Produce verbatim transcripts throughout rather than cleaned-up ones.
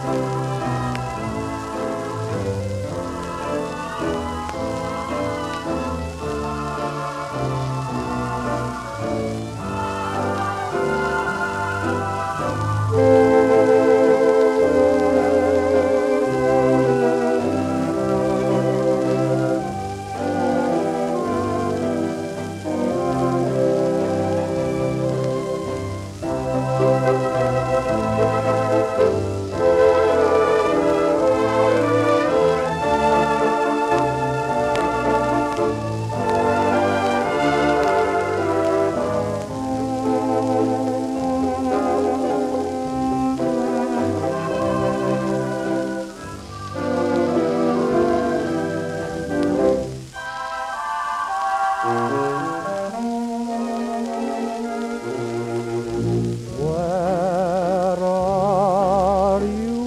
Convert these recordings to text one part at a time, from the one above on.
Where are you,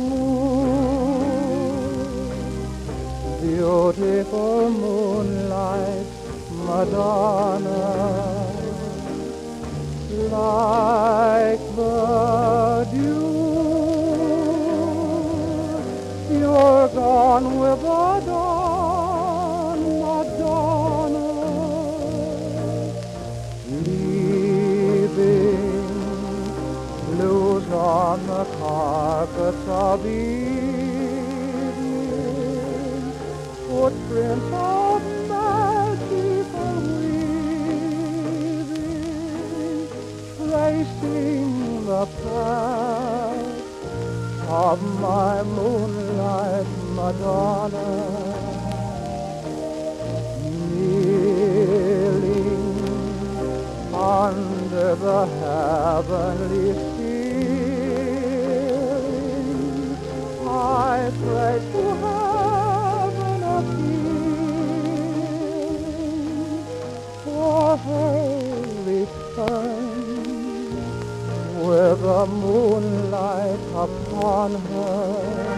beautiful moonlight Madonna, like the dew? You're gone with the dawn, Madonna, leaving blues on the carpets of evening, footprints of magical weaving, tracing the path of my moonlight Madonna, kneeling under the heavenly ceiling, I pray to heaven appealing for her return with the moonlight upon her.